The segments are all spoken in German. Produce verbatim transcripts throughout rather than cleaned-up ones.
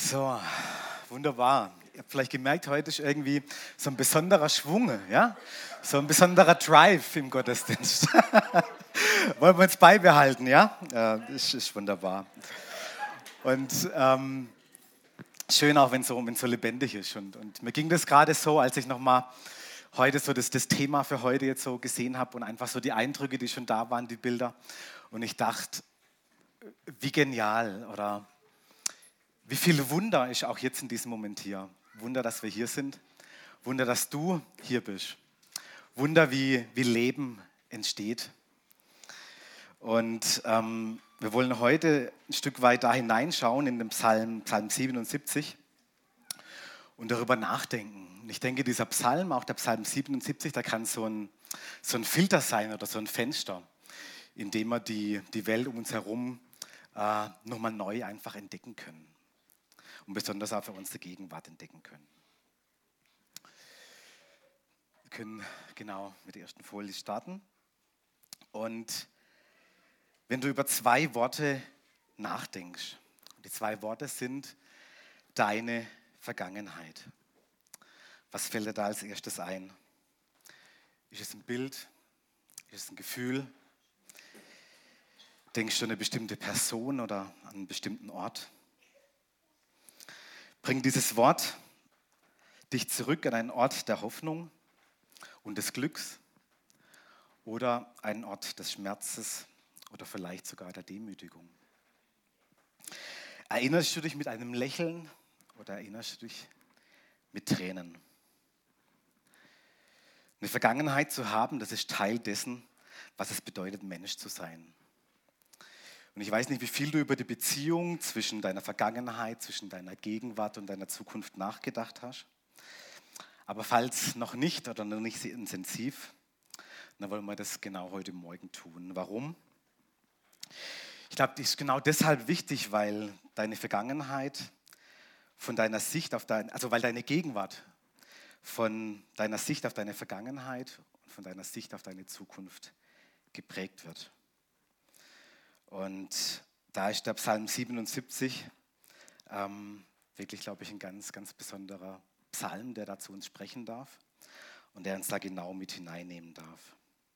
So, wunderbar. Ihr habt vielleicht gemerkt, heute ist irgendwie so ein besonderer Schwung, ja? So ein besonderer Drive im Gottesdienst. Wollen wir uns beibehalten, ja? Ja, das ist wunderbar. Und ähm, schön auch, wenn es so, wenn's so lebendig ist. Und, und mir ging das gerade so, als ich nochmal heute so das, das Thema für heute jetzt so gesehen habe und einfach so die Eindrücke, die schon da waren, die Bilder. Und ich dachte, wie genial oder wie viel Wunder ist auch jetzt in diesem Moment hier. Wunder, dass wir hier sind. Wunder, dass du hier bist. Wunder, wie, wie Leben entsteht. Und ähm, wir wollen heute ein Stück weit da hineinschauen in den Psalm, Psalm siebenundsiebzig und darüber nachdenken. Und ich denke, dieser Psalm, auch der Psalm siebenundsiebzig, da kann so ein, so ein Filter sein oder so ein Fenster, in dem wir die, die Welt um uns herum äh, nochmal neu einfach entdecken können. Und besonders auch für unsere Gegenwart entdecken können. Wir können genau mit der ersten Folie starten. Und wenn du über zwei Worte nachdenkst, die zwei Worte sind deine Vergangenheit. Was fällt dir da als erstes ein? Ist es ein Bild? Ist es ein Gefühl? Denkst du an eine bestimmte Person oder an einen bestimmten Ort? Bringt dieses Wort dich zurück an einen Ort der Hoffnung und des Glücks oder einen Ort des Schmerzes oder vielleicht sogar der Demütigung? Erinnerst du dich mit einem Lächeln oder erinnerst du dich mit Tränen? Eine Vergangenheit zu haben, das ist Teil dessen, was es bedeutet, Mensch zu sein. Und ich weiß nicht, wie viel du über die Beziehung zwischen deiner Vergangenheit, zwischen deiner Gegenwart und deiner Zukunft nachgedacht hast. Aber falls noch nicht oder noch nicht sehr intensiv, dann wollen wir das genau heute Morgen tun. Warum? Ich glaube, das ist genau deshalb wichtig, weil deine Vergangenheit von deiner Sicht auf dein, also weil deine Gegenwart von deiner Sicht auf deine Vergangenheit und von deiner Sicht auf deine Zukunft geprägt wird. Und da ist der Psalm siebenundsiebzig ähm, wirklich, glaube ich, ein ganz, ganz besonderer Psalm, der da zu uns sprechen darf und der uns da genau mit hineinnehmen darf.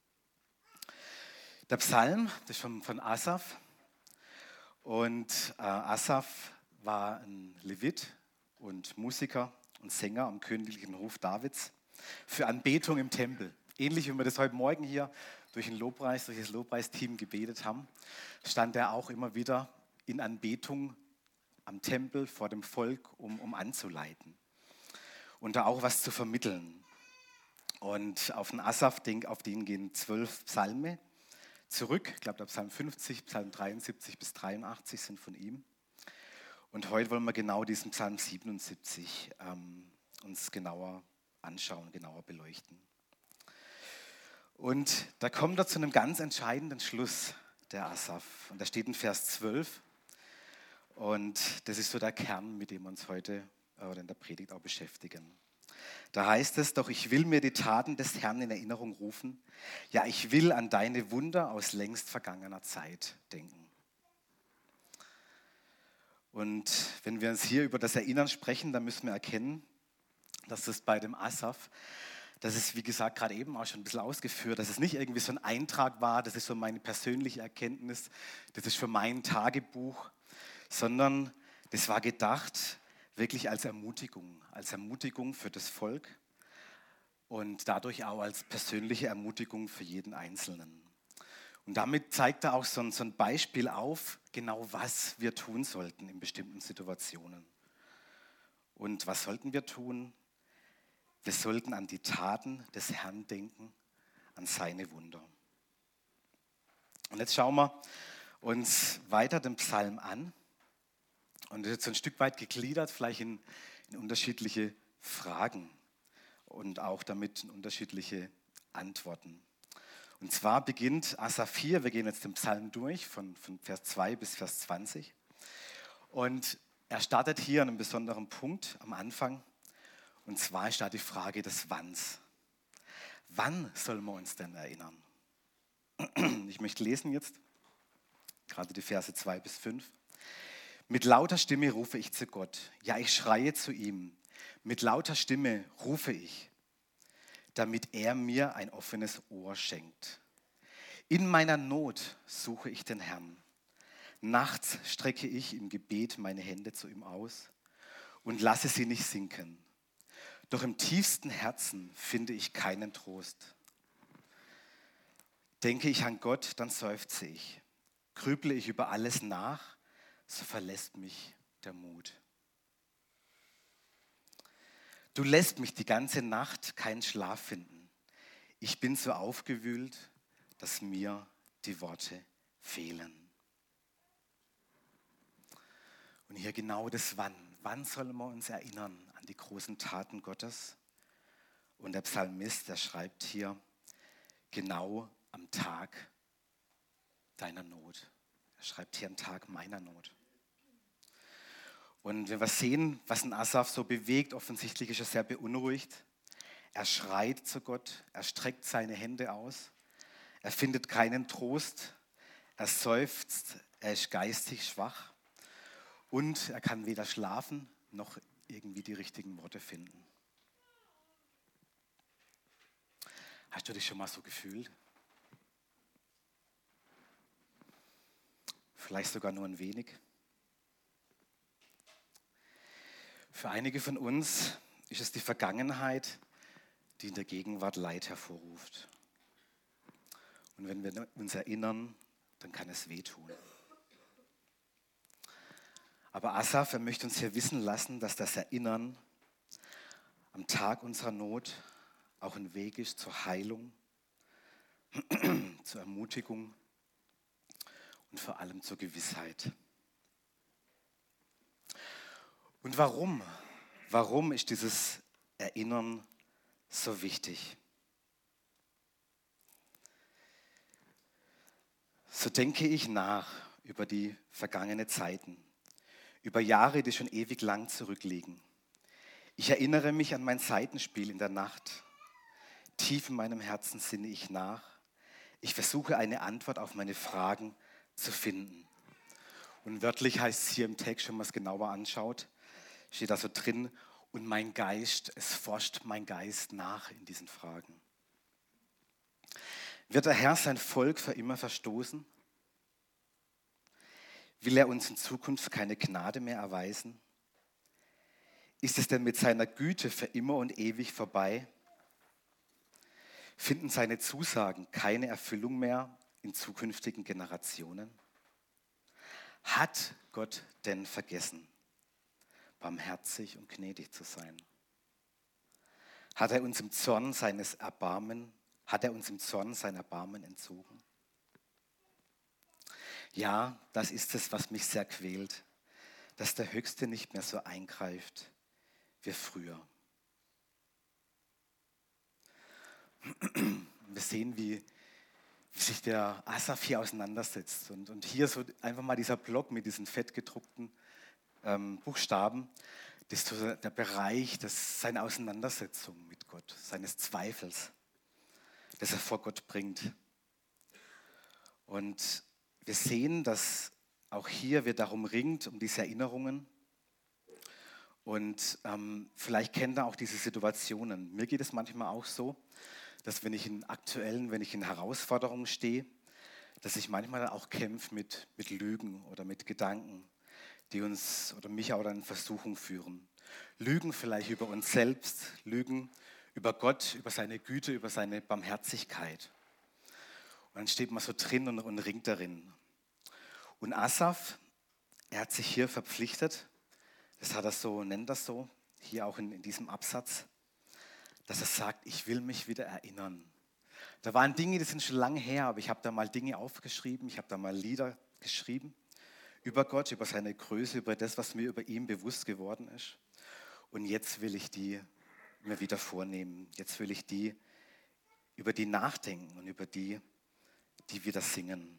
Der Psalm, das ist von, von Asaf. Und äh, Asaf war ein Levit und Musiker und Sänger am königlichen Hof Davids für Anbetung im Tempel. Ähnlich wie wir das heute Morgen hier durch den Lobpreis, durch das Lobpreisteam gebetet haben, stand er auch immer wieder in Anbetung am Tempel vor dem Volk, um, um anzuleiten und da auch was zu vermitteln. Und auf den Asaf, auf den gehen zwölf Psalme zurück. Ich glaube, der Psalm fünfzig, Psalm dreiundsiebzig bis dreiundachtzig sind von ihm. Und heute wollen wir genau diesen Psalm siebenundsiebzig ähm, uns genauer anschauen, genauer beleuchten. Und da kommt er zu einem ganz entscheidenden Schluss, der Asaf. Und da steht in Vers zwölf. Und das ist so der Kern, mit dem wir uns heute oder in der Predigt auch beschäftigen. Da heißt es, doch ich will mir die Taten des Herrn in Erinnerung rufen. Ja, ich will an deine Wunder aus längst vergangener Zeit denken. Und wenn wir uns hier über das Erinnern sprechen, dann müssen wir erkennen, dass das bei dem Asaf, das ist, wie gesagt, gerade eben auch schon ein bisschen ausgeführt, dass es nicht irgendwie so ein Eintrag war, das ist so meine persönliche Erkenntnis, das ist für mein Tagebuch, sondern das war gedacht wirklich als Ermutigung, als Ermutigung für das Volk und dadurch auch als persönliche Ermutigung für jeden Einzelnen. Und damit zeigt er auch so ein, so ein Beispiel auf, genau was wir tun sollten in bestimmten Situationen. Und was sollten wir tun? Wir sollten an die Taten des Herrn denken, an seine Wunder. Und jetzt schauen wir uns weiter den Psalm an. Und das ist jetzt so ein Stück weit gegliedert, vielleicht in, in unterschiedliche Fragen und auch damit in unterschiedliche Antworten. Und zwar beginnt Asaf hier, wir gehen jetzt den Psalm durch, von, von Vers zwei bis Vers zwanzig. Und er startet hier an einem besonderen Punkt am Anfang. Und zwar ist da die Frage des Wanns. Wann sollen wir uns denn erinnern? Ich möchte lesen jetzt, gerade die Verse zwei bis fünf. Mit lauter Stimme rufe ich zu Gott. Ja, ich schreie zu ihm. Mit lauter Stimme rufe ich, damit er mir ein offenes Ohr schenkt. In meiner Not suche ich den Herrn. Nachts strecke ich im Gebet meine Hände zu ihm aus und lasse sie nicht sinken. Doch im tiefsten Herzen finde ich keinen Trost. Denke ich an Gott, dann seufze ich. Grüble ich über alles nach, so verlässt mich der Mut. Du lässt mich die ganze Nacht keinen Schlaf finden. Ich bin so aufgewühlt, dass mir die Worte fehlen. Und hier genau das Wann. Wann sollen wir uns erinnern an die großen Taten Gottes? Und der Psalmist, der schreibt hier, genau am Tag deiner Not. Er schreibt hier am Tag meiner Not. Und wenn wir sehen, was ein Asaf so bewegt, offensichtlich ist er sehr beunruhigt. Er schreit zu Gott, er streckt seine Hände aus, er findet keinen Trost, er seufzt, er ist geistig schwach und er kann weder schlafen noch irgendwie die richtigen Worte finden. Hast du dich schon mal so gefühlt? Vielleicht sogar nur ein wenig. Für einige von uns ist es die Vergangenheit, die in der Gegenwart Leid hervorruft. Und wenn wir uns erinnern, dann kann es wehtun. Aber Asaf, er möchte uns hier wissen lassen, dass das Erinnern am Tag unserer Not auch ein Weg ist zur Heilung, zur Ermutigung und vor allem zur Gewissheit. Und warum? Warum ist dieses Erinnern so wichtig? So denke ich nach über die vergangenen Zeiten, über Jahre, die schon ewig lang zurückliegen. Ich erinnere mich an mein Saitenspiel in der Nacht. Tief in meinem Herzen sinne ich nach. Ich versuche eine Antwort auf meine Fragen zu finden. Und wörtlich heißt es hier im Text, wenn man es genauer anschaut, steht da so drin, und mein Geist, es forscht mein Geist nach in diesen Fragen. Wird der Herr sein Volk für immer verstoßen? Will er uns in Zukunft keine Gnade mehr erweisen? Ist es denn mit seiner Güte für immer und ewig vorbei? Finden seine Zusagen keine Erfüllung mehr in zukünftigen Generationen? Hat Gott denn vergessen, barmherzig und gnädig zu sein? Hat er uns im Zorn seines Erbarmen, hat er uns im Zorn sein Erbarmen entzogen? Ja, das ist es, was mich sehr quält, dass der Höchste nicht mehr so eingreift wie früher. Wir sehen, wie, wie sich der Asaf hier auseinandersetzt. Und, und hier so einfach mal dieser Block mit diesen fettgedruckten ähm, Buchstaben, das ist so der Bereich, das seine Auseinandersetzung mit Gott, seines Zweifels, das er vor Gott bringt. Und wir sehen, dass auch hier wir darum ringt, um diese Erinnerungen. Und ähm, vielleicht kennt ihr auch diese Situationen. Mir geht es manchmal auch so, dass wenn ich in aktuellen, wenn ich in Herausforderungen stehe, dass ich manchmal auch kämpfe mit, mit Lügen oder mit Gedanken, die uns oder mich auch dann in Versuchung führen. Lügen vielleicht über uns selbst, Lügen über Gott, über seine Güte, über seine Barmherzigkeit. Und dann steht man so drin und, und ringt darin. Und Asaf, er hat sich hier verpflichtet, das hat er so, nennt das so, hier auch in, in diesem Absatz, dass er sagt, ich will mich wieder erinnern. Da waren Dinge, die sind schon lange her, aber ich habe da mal Dinge aufgeschrieben, ich habe da mal Lieder geschrieben über Gott, über seine Größe, über das, was mir über ihn bewusst geworden ist. Und jetzt will ich die mir wieder vornehmen. Jetzt will ich die über die nachdenken und über die, die wieder singen.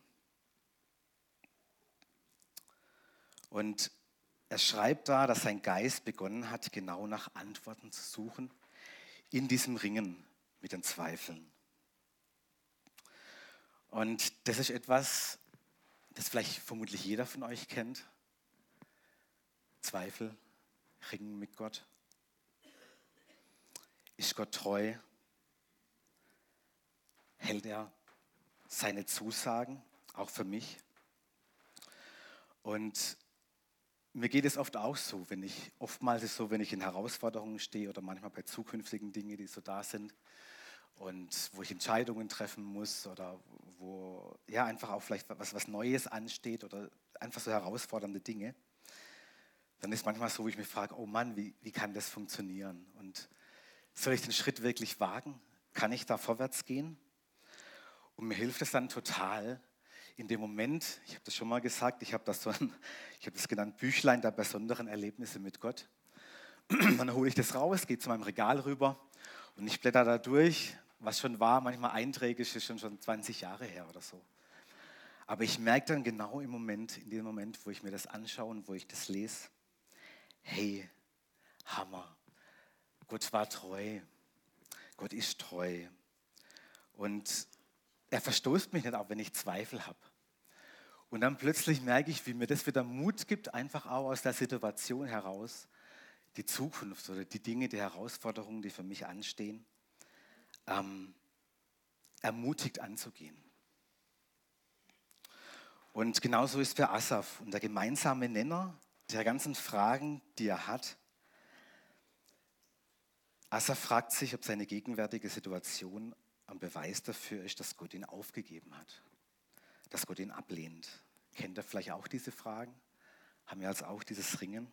Und er schreibt da, dass sein Geist begonnen hat, genau nach Antworten zu suchen in diesem Ringen mit den Zweifeln. Und das ist etwas, das vielleicht vermutlich jeder von euch kennt. Zweifel, Ringen mit Gott? Ist Gott treu? Hält er seine Zusagen, auch für mich? Und mir geht es oft auch so, wenn ich, oftmals ist es so, wenn ich in Herausforderungen stehe oder manchmal bei zukünftigen Dingen, die so da sind und wo ich Entscheidungen treffen muss oder wo ja einfach auch vielleicht was, was Neues ansteht oder einfach so herausfordernde Dinge, dann ist manchmal so, wo ich mich frage, oh Mann, wie, wie kann das funktionieren? Und soll ich den Schritt wirklich wagen? Kann ich da vorwärts gehen? Und mir hilft es dann total, in dem Moment, ich habe das schon mal gesagt, ich habe das so ein, ich habe das genannt, Büchlein der besonderen Erlebnisse mit Gott. Dann hole ich das raus, gehe zu meinem Regal rüber und ich blätter da durch, was schon war, manchmal einträgig, ist schon, schon zwanzig Jahre her oder so. Aber ich merke dann genau im Moment, in dem Moment, wo ich mir das anschaue und wo ich das lese, hey, Hammer, Gott war treu, Gott ist treu und er verstoßt mich nicht, auch wenn ich Zweifel habe. Und dann plötzlich merke ich, wie mir das wieder Mut gibt, einfach auch aus der Situation heraus, die Zukunft oder die Dinge, die Herausforderungen, die für mich anstehen, ähm, ermutigt anzugehen. Und genauso ist für Asaf. Und der gemeinsame Nenner der ganzen Fragen, die er hat, Asaf fragt sich, ob seine gegenwärtige Situation ein Beweis dafür ist, dass Gott ihn aufgegeben hat, dass Gott ihn ablehnt. Kennt ihr vielleicht auch diese Fragen? Haben wir also auch dieses Ringen?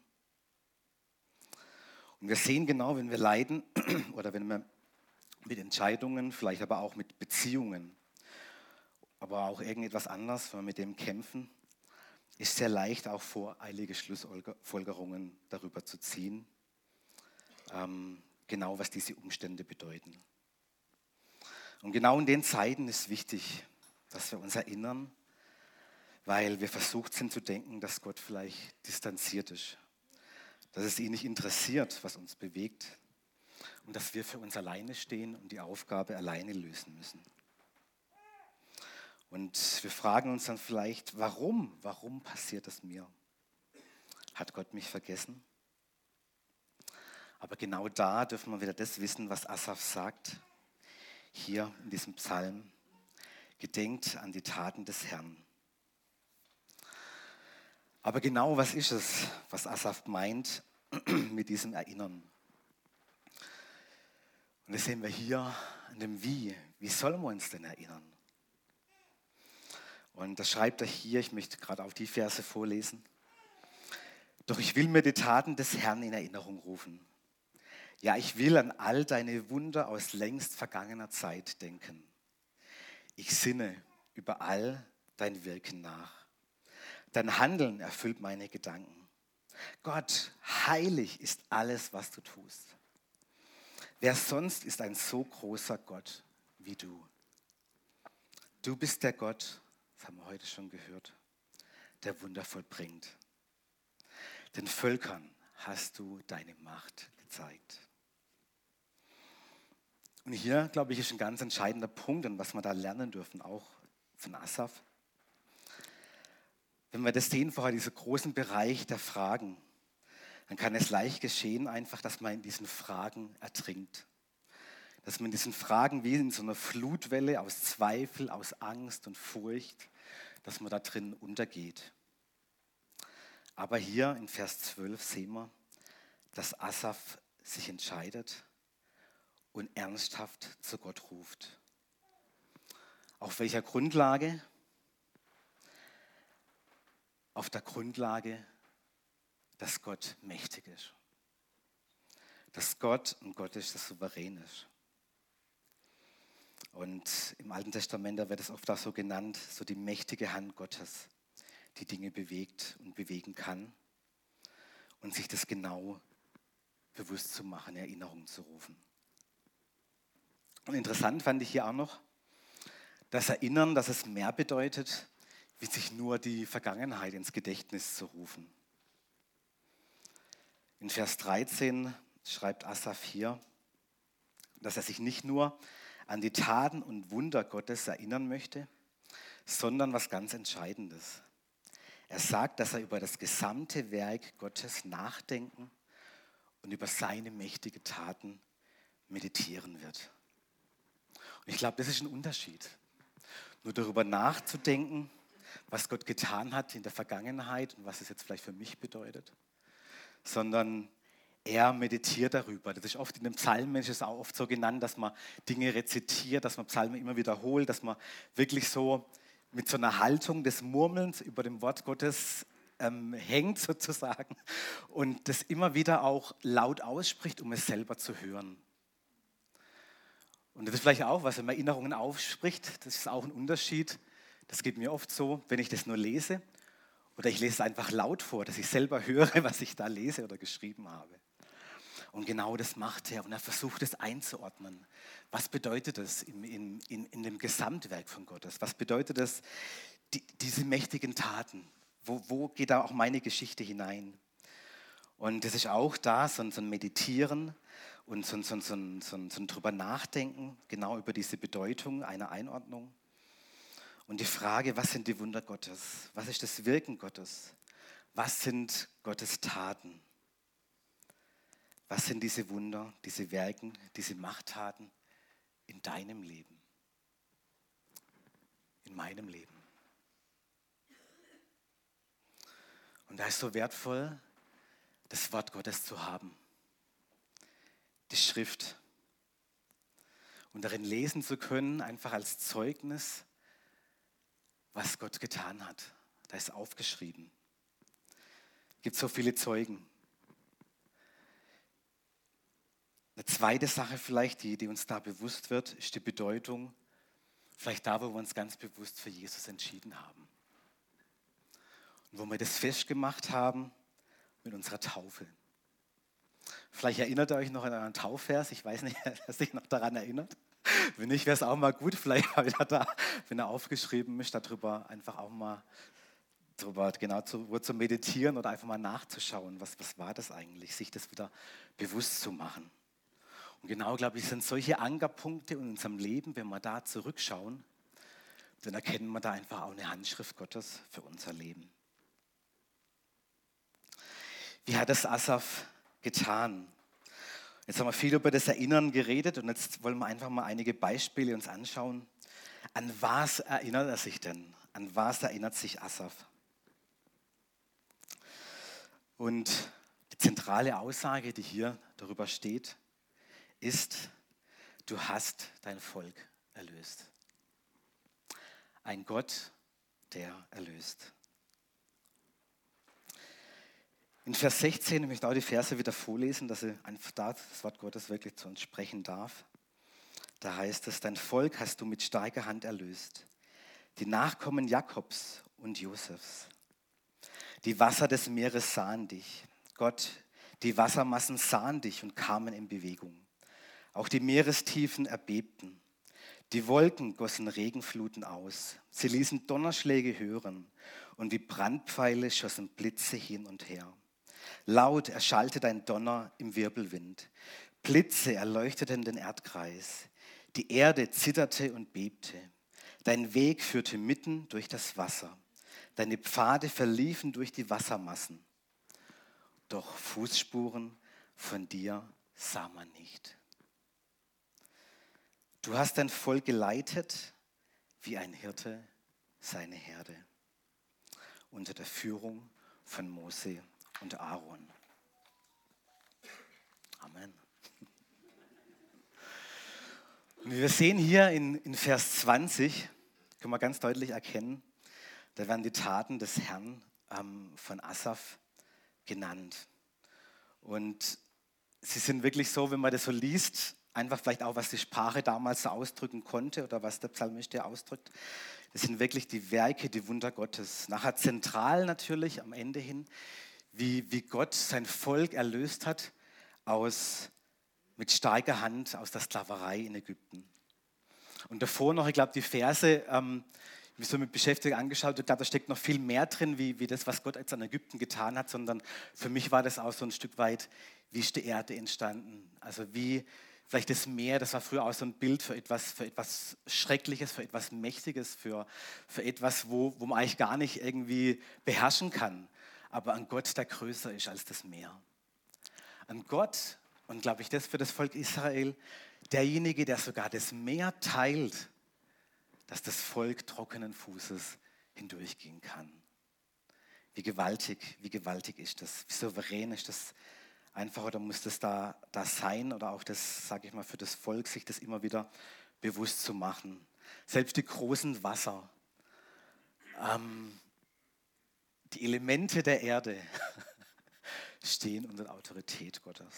Und wir sehen genau, wenn wir leiden oder wenn wir mit Entscheidungen, vielleicht aber auch mit Beziehungen, aber auch irgendetwas anderes, wenn wir mit dem kämpfen, ist sehr leicht, auch voreilige Schlussfolgerungen darüber zu ziehen, ähm, genau was diese Umstände bedeuten. Und genau in den Zeiten ist wichtig, dass wir uns erinnern, weil wir versucht sind zu denken, dass Gott vielleicht distanziert ist, dass es ihn nicht interessiert, was uns bewegt und dass wir für uns alleine stehen und die Aufgabe alleine lösen müssen. Und wir fragen uns dann vielleicht, warum? Warum passiert das mir? Hat Gott mich vergessen? Aber genau da dürfen wir wieder das wissen, was Asaf sagt, hier in diesem Psalm. Gedenkt an die Taten des Herrn. Aber genau was ist es, was Asaf meint mit diesem Erinnern? Und das sehen wir hier an dem Wie. Wie sollen wir uns denn erinnern? Und das schreibt er hier, ich möchte gerade auch die Verse vorlesen. Doch ich will mir die Taten des Herrn in Erinnerung rufen. Ja, ich will an all deine Wunder aus längst vergangener Zeit denken. Ich sinne über all dein Wirken nach. Dein Handeln erfüllt meine Gedanken. Gott, heilig ist alles, was du tust. Wer sonst ist ein so großer Gott wie du? Du bist der Gott, das haben wir heute schon gehört, der Wunder vollbringt. Den Völkern hast du deine Macht gezeigt. Und hier, glaube ich, ist ein ganz entscheidender Punkt, und was wir da lernen dürfen, auch von Asaf. Wenn wir das sehen, vorher diesen großen Bereich der Fragen, dann kann es leicht geschehen, einfach, dass man in diesen Fragen ertrinkt. Dass man in diesen Fragen wie in so einer Flutwelle aus Zweifel, aus Angst und Furcht, dass man da drin untergeht. Aber hier in Vers zwölf sehen wir, dass Asaf sich entscheidet und ernsthaft zu Gott ruft. Auf welcher Grundlage? Auf der Grundlage, dass Gott mächtig ist. Dass Gott ein Gott ist, der souverän ist. Und im Alten Testament, da wird es oft auch so genannt, so die mächtige Hand Gottes, die Dinge bewegt und bewegen kann und sich das genau bewusst zu machen, in Erinnerung zu rufen. Und interessant fand ich hier auch noch, das Erinnern, dass es mehr bedeutet, wie sich nur die Vergangenheit ins Gedächtnis zu rufen. In Vers dreizehn schreibt Asaf hier, dass er sich nicht nur an die Taten und Wunder Gottes erinnern möchte, sondern was ganz Entscheidendes. Er sagt, dass er über das gesamte Werk Gottes nachdenken und über seine mächtigen Taten meditieren wird. Und ich glaube, das ist ein Unterschied. Nur darüber nachzudenken, was Gott getan hat in der Vergangenheit und was es jetzt vielleicht für mich bedeutet, sondern er meditiert darüber. Das ist oft in den Psalmen, ist es auch oft so genannt, dass man Dinge rezitiert, dass man Psalmen immer wiederholt, dass man wirklich so mit so einer Haltung des Murmelns über dem Wort Gottes ähm, hängt sozusagen und das immer wieder auch laut ausspricht, um es selber zu hören. Und das ist vielleicht auch was, wenn man Erinnerungen aufspricht, das ist auch ein Unterschied. Das geht mir oft so, wenn ich das nur lese oder ich lese es einfach laut vor, dass ich selber höre, was ich da lese oder geschrieben habe. Und genau das macht er und er versucht es einzuordnen. Was bedeutet das in, in, in, in dem Gesamtwerk von Gottes? Was bedeutet das, die, diese mächtigen Taten? Wo, wo geht da auch meine Geschichte hinein? Und das ist auch da so, so ein Meditieren und so, so, so, so, so ein drüber nachdenken, genau über diese Bedeutung einer Einordnung. Und die Frage, was sind die Wunder Gottes? Was ist das Wirken Gottes? Was sind Gottes Taten? Was sind diese Wunder, diese Werken, diese Machttaten in deinem Leben? In meinem Leben? Und da ist so wertvoll, das Wort Gottes zu haben. Die Schrift. Und darin lesen zu können, einfach als Zeugnis, was Gott getan hat. Da ist aufgeschrieben. Es gibt so viele Zeugen. Eine zweite Sache vielleicht, die, die uns da bewusst wird, ist die Bedeutung, vielleicht da, wo wir uns ganz bewusst für Jesus entschieden haben. Und wo wir das festgemacht haben mit unserer Taufe. Vielleicht erinnert ihr euch noch an einen Taufvers, ich weiß nicht, wer sich noch daran erinnert. Wenn nicht, wäre es auch mal gut, vielleicht mal wieder da, wenn er aufgeschrieben ist, darüber einfach auch mal darüber genau zu, zu meditieren oder einfach mal nachzuschauen, was, was war das eigentlich, sich das wieder bewusst zu machen. Und genau, glaube ich, sind solche Ankerpunkte in unserem Leben, wenn wir da zurückschauen, dann erkennen wir da einfach auch eine Handschrift Gottes für unser Leben. Wie hat das Asaf getan? Jetzt haben wir viel über das Erinnern geredet und jetzt wollen wir einfach mal einige Beispiele uns anschauen. An was erinnert er sich denn? An was erinnert sich Asaf? Und die zentrale Aussage, die hier darüber steht, ist, du hast dein Volk erlöst. Ein Gott, der erlöst. In Vers sechzehn, ich möchte auch die Verse wieder vorlesen, dass ich einfach da das Wort Gottes wirklich zu uns sprechen darf. Da heißt es, dein Volk hast du mit starker Hand erlöst, die Nachkommen Jakobs und Josefs. Die Wasser des Meeres sahen dich. Gott, die Wassermassen sahen dich und kamen in Bewegung. Auch die Meerestiefen erbebten. Die Wolken gossen Regenfluten aus. Sie ließen Donnerschläge hören und wie Brandpfeile schossen Blitze hin und her. Laut erschallte dein Donner im Wirbelwind. Blitze erleuchteten den Erdkreis. Die Erde zitterte und bebte. Dein Weg führte mitten durch das Wasser. Deine Pfade verliefen durch die Wassermassen. Doch Fußspuren von dir sah man nicht. Du hast dein Volk geleitet, wie ein Hirte seine Herde, unter der Führung von Mose und Aaron. Amen. Und wir sehen hier in, in Vers zwanzig, können wir ganz deutlich erkennen, da werden die Taten des Herrn ähm, von Asaf genannt. Und sie sind wirklich so, wenn man das so liest, einfach vielleicht auch, was die Sprache damals so ausdrücken konnte oder was der Psalmist hier ausdrückt. Das sind wirklich die Werke, die Wunder Gottes. Nachher zentral natürlich am Ende hin, wie, wie Gott sein Volk erlöst hat aus, mit starker Hand aus der Sklaverei in Ägypten. Und davor noch, ich glaube, die Verse, ähm, ich mich so mit beschäftigt, angeschaut, ich glaube, da steckt noch viel mehr drin, wie, wie das, was Gott jetzt an Ägypten getan hat, sondern für mich war das auch so ein Stück weit, wie ist die Erde entstanden? Also wie Vielleicht das Meer, das war früher auch so ein Bild für etwas, für etwas Schreckliches, für etwas Mächtiges, für, für etwas, wo, wo man eigentlich gar nicht irgendwie beherrschen kann. Aber ein Gott, der größer ist als das Meer. Ein Gott, und glaube ich, das für das Volk Israel, derjenige, der sogar das Meer teilt, dass das Volk trockenen Fußes hindurchgehen kann. Wie gewaltig, wie gewaltig ist das? Wie souverän ist das? Einfach oder muss das da, da sein oder auch das, sage ich mal, für das Volk, sich das immer wieder bewusst zu machen. Selbst die großen Wasser, ähm, die Elemente der Erde stehen unter der Autorität Gottes.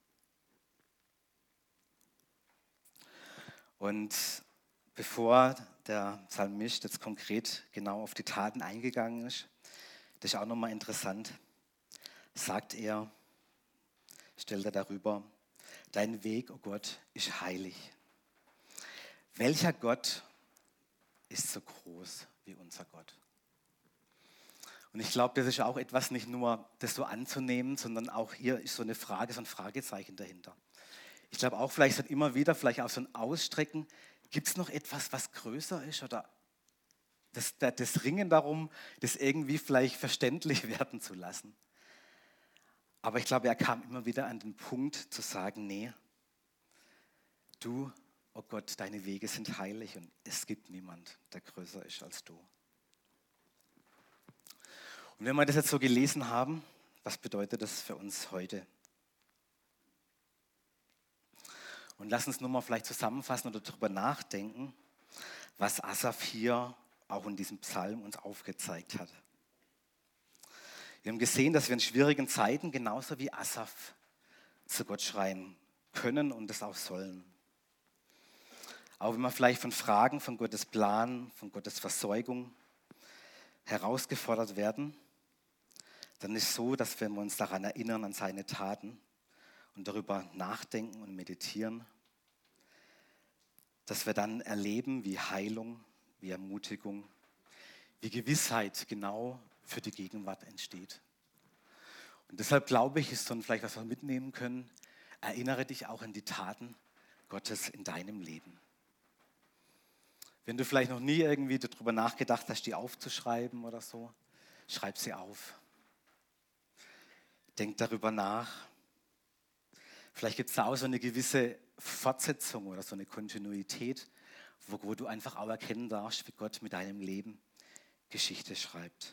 Und bevor der Psalmist jetzt konkret genau auf die Taten eingegangen ist, das ist auch nochmal interessant, sagt er, stellt er darüber, dein Weg, oh Gott, ist heilig. Welcher Gott ist so groß wie unser Gott? Und ich glaube, das ist auch etwas, nicht nur das so anzunehmen, sondern auch hier ist so eine Frage, so ein Fragezeichen dahinter. Ich glaube auch vielleicht so immer wieder, vielleicht auch so ein Ausstrecken, gibt es noch etwas, was größer ist oder das, das Ringen darum, das irgendwie vielleicht verständlich werden zu lassen. Aber ich glaube, er kam immer wieder an den Punkt zu sagen, nee, du, oh Gott, deine Wege sind heilig und es gibt niemand, der größer ist als du. Und wenn wir das jetzt so gelesen haben, was bedeutet das für uns heute? Und lass uns nur mal vielleicht zusammenfassen oder darüber nachdenken, was Asaf hier auch in diesem Psalm uns aufgezeigt hat. Wir haben gesehen, dass wir in schwierigen Zeiten genauso wie Asaf zu Gott schreien können und das auch sollen. Auch wenn wir vielleicht von Fragen von Gottes Plan, von Gottes Versorgung herausgefordert werden, dann ist es so, dass wenn wir uns daran erinnern, an seine Taten und darüber nachdenken und meditieren, dass wir dann erleben, wie Heilung, wie Ermutigung, wie Gewissheit genau für die Gegenwart entsteht. Und deshalb glaube ich, ist so vielleicht, was wir mitnehmen können, erinnere dich auch an die Taten Gottes in deinem Leben. Wenn du vielleicht noch nie irgendwie darüber nachgedacht hast, die aufzuschreiben oder so, schreib sie auf. Denk darüber nach. Vielleicht gibt es da auch so eine gewisse Fortsetzung oder so eine Kontinuität, wo, wo du einfach auch erkennen darfst, wie Gott mit deinem Leben Geschichte schreibt.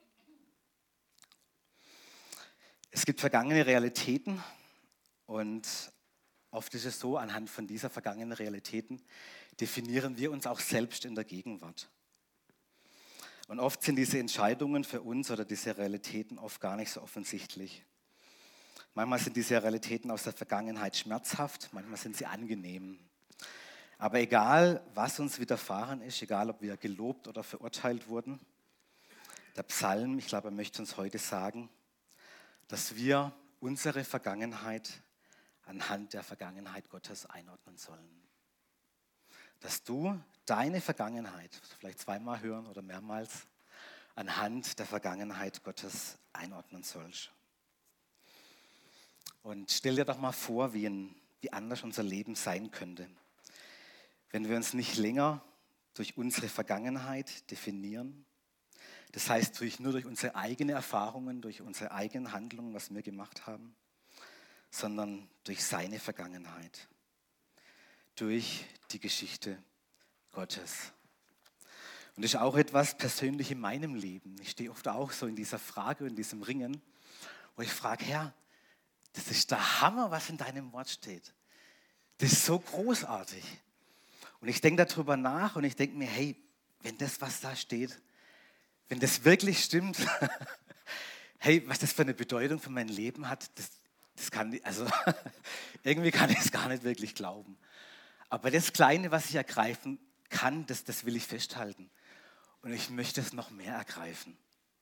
Es gibt vergangene Realitäten und oft ist es so, anhand von dieser vergangenen Realitäten definieren wir uns auch selbst in der Gegenwart. Und oft sind diese Entscheidungen für uns oder diese Realitäten oft gar nicht so offensichtlich. Manchmal sind diese Realitäten aus der Vergangenheit schmerzhaft, manchmal sind sie angenehm. Aber egal, was uns widerfahren ist, egal, ob wir gelobt oder verurteilt wurden, der Psalm, ich glaube, er möchte uns heute sagen, dass wir unsere Vergangenheit anhand der Vergangenheit Gottes einordnen sollen. Dass du deine Vergangenheit, vielleicht zweimal hören oder mehrmals, anhand der Vergangenheit Gottes einordnen sollst. Und stell dir doch mal vor, wie, ein, wie anders unser Leben sein könnte, wenn wir uns nicht länger durch unsere Vergangenheit definieren. Das heißt, durch, nur durch unsere eigenen Erfahrungen, durch unsere eigenen Handlungen, was wir gemacht haben, sondern durch seine Vergangenheit, durch die Geschichte Gottes. Und das ist auch etwas persönlich in meinem Leben. Ich stehe oft auch so in dieser Frage, in diesem Ringen, wo ich frage, Herr, das ist der Hammer, was in deinem Wort steht. Das ist so großartig. Und ich denke darüber nach und ich denke mir, hey, wenn das, was da steht, wenn das wirklich stimmt, hey, was das für eine Bedeutung für mein Leben hat, das, das kann, also irgendwie kann ich es gar nicht wirklich glauben. Aber das Kleine, was ich ergreifen kann, das, das will ich festhalten. Und ich möchte es noch mehr ergreifen.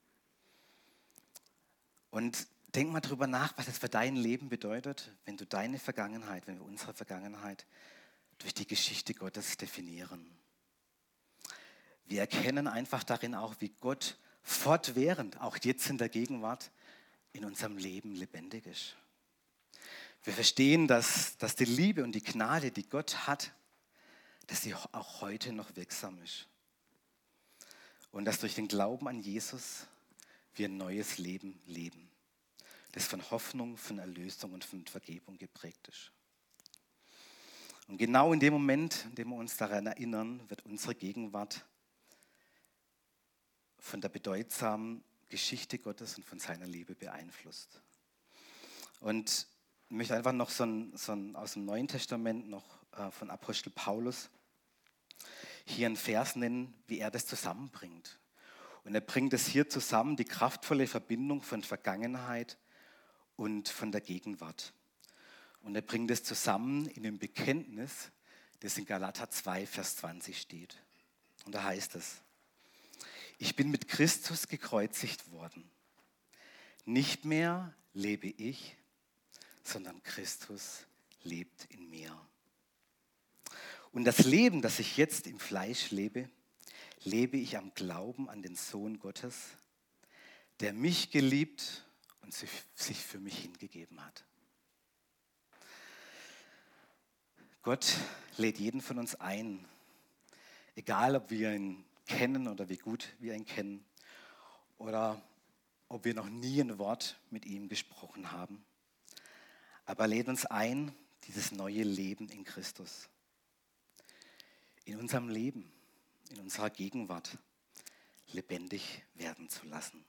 Und denk mal drüber nach, was das für dein Leben bedeutet, wenn du deine Vergangenheit, wenn wir unsere Vergangenheit durch die Geschichte Gottes definieren. Wir erkennen einfach darin auch, wie Gott fortwährend, auch jetzt in der Gegenwart, in unserem Leben lebendig ist. Wir verstehen, dass, dass die Liebe und die Gnade, die Gott hat, dass sie auch heute noch wirksam ist. Und dass durch den Glauben an Jesus wir ein neues Leben leben, das von Hoffnung, von Erlösung und von Vergebung geprägt ist. Und genau in dem Moment, in dem wir uns daran erinnern, wird unsere Gegenwart von der bedeutsamen Geschichte Gottes und von seiner Liebe beeinflusst. Und ich möchte einfach noch so ein, so ein, aus dem Neuen Testament noch äh, von Apostel Paulus hier einen Vers nennen, wie er das zusammenbringt. Und er bringt es hier zusammen, die kraftvolle Verbindung von Vergangenheit und von der Gegenwart. Und er bringt es zusammen in dem Bekenntnis, das in Galater zwei, Vers zwanzig steht. Und da heißt es: Ich bin mit Christus gekreuzigt worden. Nicht mehr lebe ich, sondern Christus lebt in mir. Und das Leben, das ich jetzt im Fleisch lebe, lebe ich am Glauben an den Sohn Gottes, der mich geliebt und sich für mich hingegeben hat. Gott lädt jeden von uns ein, egal ob wir ihn kennen oder wie gut wir ihn kennen oder ob wir noch nie ein Wort mit ihm gesprochen haben. Aber er lädt uns ein, dieses neue Leben in Christus, in unserem Leben, in unserer Gegenwart lebendig werden zu lassen.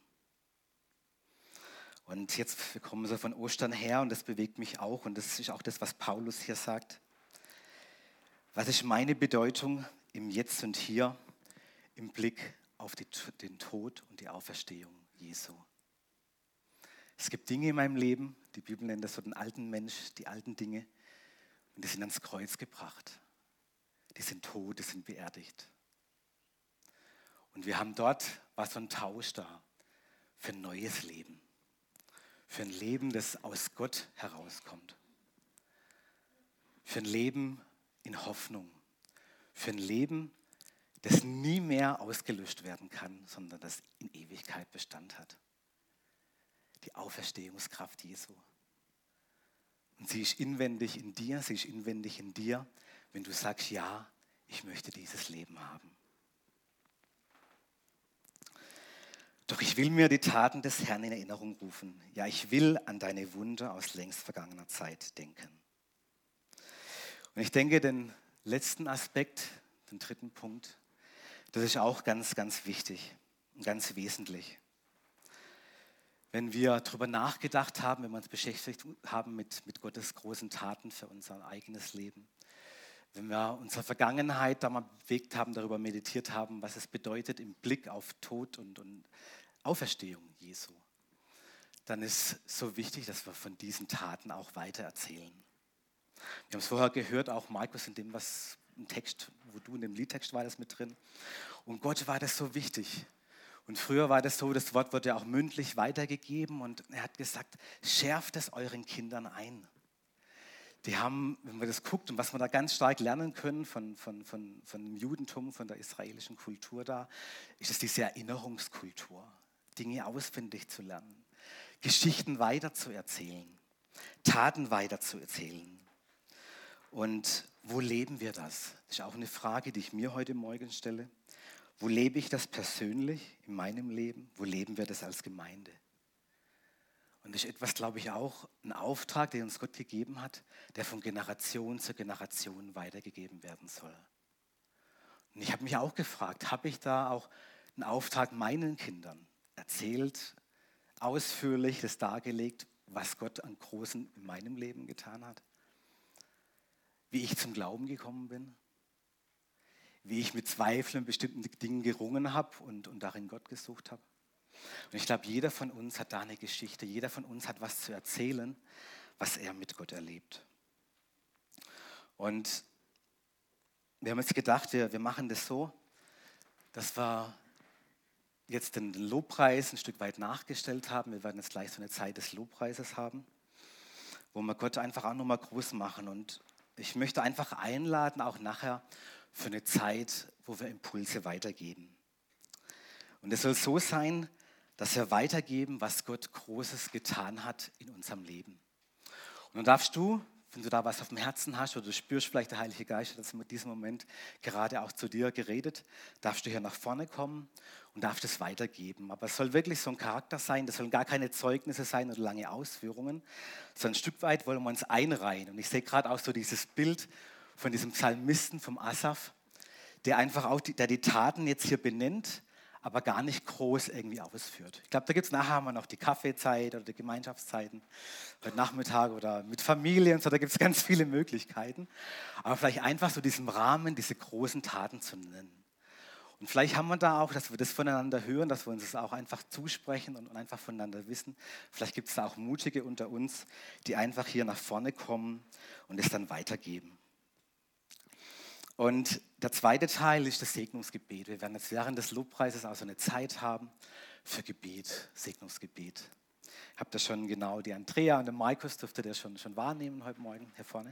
Und jetzt, wir kommen so von Ostern her und das bewegt mich auch und das ist auch das, was Paulus hier sagt. Was ist meine Bedeutung im Jetzt und Hier im Blick auf die, den Tod und die Auferstehung Jesu? Es gibt Dinge in meinem Leben, die Bibel nennt das so den alten Mensch, die alten Dinge, und die sind ans Kreuz gebracht. Die sind tot, die sind beerdigt. Und wir haben dort, war so ein Tausch da, für ein neues Leben. Für ein Leben, das aus Gott herauskommt. Für ein Leben in Hoffnung. Für ein Leben, das nie mehr ausgelöscht werden kann, sondern das in Ewigkeit Bestand hat. Die Auferstehungskraft Jesu. Und sie ist inwendig in dir, sie ist inwendig in dir, wenn du sagst, ja, ich möchte dieses Leben haben. Doch ich will mir die Taten des Herrn in Erinnerung rufen. Ja, ich will an deine Wunder aus längst vergangener Zeit denken. Und ich denke, den letzten Aspekt, den dritten Punkt, das ist auch ganz, ganz wichtig und ganz wesentlich. Wenn wir darüber nachgedacht haben, wenn wir uns beschäftigt haben mit, mit Gottes großen Taten für unser eigenes Leben, wenn wir unsere Vergangenheit da mal bewegt haben, darüber meditiert haben, was es bedeutet im Blick auf Tod und, und Auferstehung Jesu, dann ist so wichtig, dass wir von diesen Taten auch weiter erzählen. Wir haben es vorher gehört, auch Markus in dem, was im Text, wo du in dem Liedtext war das mit drin. Und Gott war das so wichtig. Und früher war das so, das Wort wurde ja auch mündlich weitergegeben und er hat gesagt, schärft es euren Kindern ein. Die haben, wenn man das guckt und was wir da ganz stark lernen können von, von, von, von dem Judentum, von der israelischen Kultur da, ist es diese Erinnerungskultur, Dinge auswendig zu lernen, Geschichten weiterzuerzählen, Taten weiterzuerzählen. Und wo leben wir das? Das ist auch eine Frage, die ich mir heute Morgen stelle. Wo lebe ich das persönlich in meinem Leben? Wo leben wir das als Gemeinde? Und das ist etwas, glaube ich, auch ein Auftrag, den uns Gott gegeben hat, der von Generation zu Generation weitergegeben werden soll. Und ich habe mich auch gefragt, habe ich da auch einen Auftrag meinen Kindern erzählt, ausführlich das dargelegt, was Gott an Großen in meinem Leben getan hat? Wie ich zum Glauben gekommen bin? Wie ich mit Zweifeln bestimmten Dingen gerungen habe und, und darin Gott gesucht habe? Und ich glaube, jeder von uns hat da eine Geschichte, jeder von uns hat was zu erzählen, was er mit Gott erlebt. Und wir haben jetzt gedacht, wir, wir machen das so, dass wir jetzt den, den Lobpreis ein Stück weit nachgestellt haben. Wir werden jetzt gleich so eine Zeit des Lobpreises haben, wo wir Gott einfach auch nochmal groß machen. Und ich möchte einfach einladen, auch nachher für eine Zeit, wo wir Impulse weitergeben. Und es soll so sein, dass wir weitergeben, was Gott Großes getan hat in unserem Leben. Und dann darfst du, wenn du da was auf dem Herzen hast oder du spürst vielleicht, der Heilige Geist hat in diesem Moment gerade auch zu dir geredet, darfst du hier nach vorne kommen und darfst es weitergeben. Aber es soll wirklich so ein Charakter sein, das sollen gar keine Zeugnisse sein oder lange Ausführungen, sondern ein Stück weit wollen wir uns einreihen. Und ich sehe gerade auch so dieses Bild von diesem Psalmisten, vom Asaf, der einfach auch die, der die Taten jetzt hier benennt, aber gar nicht groß irgendwie ausführt. Ich glaube, da gibt es nachher mal noch die Kaffeezeit oder die Gemeinschaftszeiten, heute Nachmittag oder mit Familie und so, da gibt es ganz viele Möglichkeiten. Aber vielleicht einfach so diesen Rahmen, diese großen Taten zu nennen. Und vielleicht haben wir da auch, dass wir das voneinander hören, dass wir uns das auch einfach zusprechen und einfach voneinander wissen. Vielleicht gibt es da auch Mutige unter uns, die einfach hier nach vorne kommen und es dann weitergeben. Und der zweite Teil ist das Segnungsgebet. Wir werden jetzt während des Lobpreises auch so eine Zeit haben für Gebet, Segnungsgebet. Ich habe da schon genau die Andrea und den Markus, dürftet ihr schon, schon wahrnehmen heute Morgen hier vorne.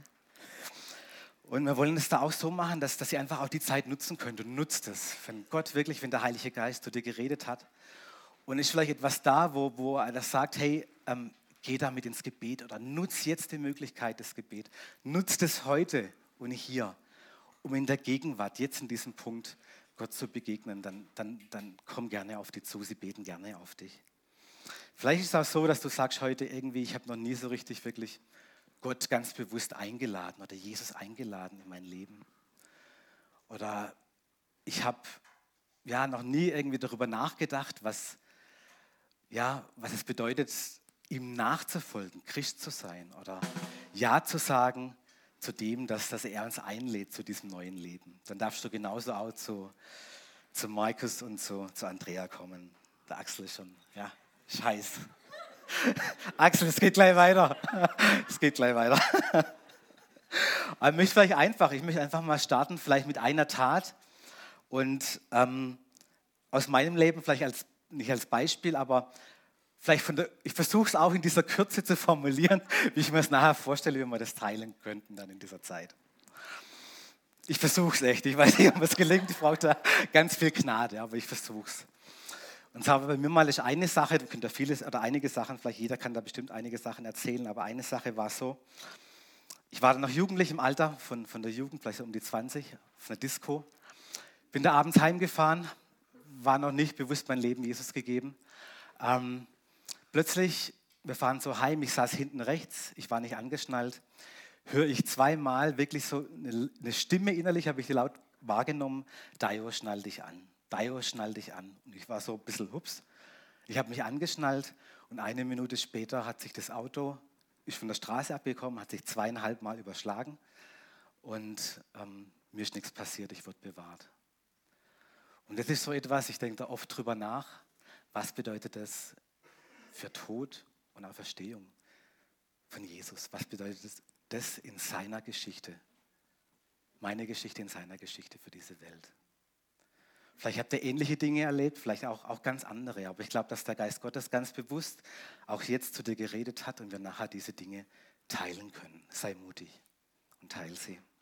Und wir wollen es da auch so machen, dass, dass ihr einfach auch die Zeit nutzen könnt und nutzt es. Wenn Gott wirklich, wenn der Heilige Geist zu dir geredet hat und ist vielleicht etwas da, wo, wo er das sagt, hey, ähm, geh damit ins Gebet oder nutz jetzt die Möglichkeit des Gebets. Nutzt es heute und hier, um in der Gegenwart, jetzt in diesem Punkt, Gott zu begegnen, dann, dann, dann komm gerne auf die zu, sie beten gerne auf dich. Vielleicht ist es auch so, dass du sagst heute irgendwie, ich habe noch nie so richtig wirklich Gott ganz bewusst eingeladen oder Jesus eingeladen in mein Leben. Oder ich habe ja noch nie irgendwie darüber nachgedacht, was, ja, was es bedeutet, ihm nachzufolgen, Christ zu sein oder Ja zu sagen zu dem, dass, dass er uns einlädt zu diesem neuen Leben. Dann darfst du genauso auch zu, zu Markus und zu, zu Andrea kommen. Der Axel ist schon, ja, scheiße. Axel, es geht gleich weiter. Es geht gleich weiter. Aber ich möchte vielleicht einfach, ich möchte einfach mal starten, vielleicht mit einer Tat und ähm, aus meinem Leben, vielleicht als, nicht als Beispiel, aber vielleicht von der, ich versuche es auch in dieser Kürze zu formulieren, wie ich mir es nachher vorstelle, wie wir das teilen könnten dann in dieser Zeit. Ich versuche es echt, ich weiß nicht, ob es gelingt, ich brauche da ganz viel Gnade, aber ich versuche es. Und zwar bei mir mal ist eine Sache, du könnt ja vieles oder einige Sachen, vielleicht jeder kann da bestimmt einige Sachen erzählen, aber eine Sache war so, ich war dann noch jugendlich im Alter, von, von der Jugend, vielleicht so um die zwanzig, auf einer Disco, bin da abends heimgefahren, war noch nicht bewusst mein Leben Jesus gegeben. Ähm, Plötzlich, wir fahren so heim, ich saß hinten rechts, ich war nicht angeschnallt, höre ich zweimal wirklich so eine, eine Stimme innerlich, habe ich die laut wahrgenommen, Dio, schnall dich an, Dio, schnall dich an. Und ich war so ein bisschen hups. Ich habe mich angeschnallt und eine Minute später hat sich das Auto, ist von der Straße abgekommen, hat sich zweieinhalb Mal überschlagen und ähm, mir ist nichts passiert, ich wurde bewahrt. Und das ist so etwas, ich denke da oft drüber nach, was bedeutet das für Tod und Auferstehung von Jesus. Was bedeutet das in seiner Geschichte? Meine Geschichte in seiner Geschichte für diese Welt. Vielleicht habt ihr ähnliche Dinge erlebt, vielleicht auch, auch ganz andere. Aber ich glaube, dass der Geist Gottes ganz bewusst auch jetzt zu dir geredet hat und wir nachher diese Dinge teilen können. Sei mutig und teile sie.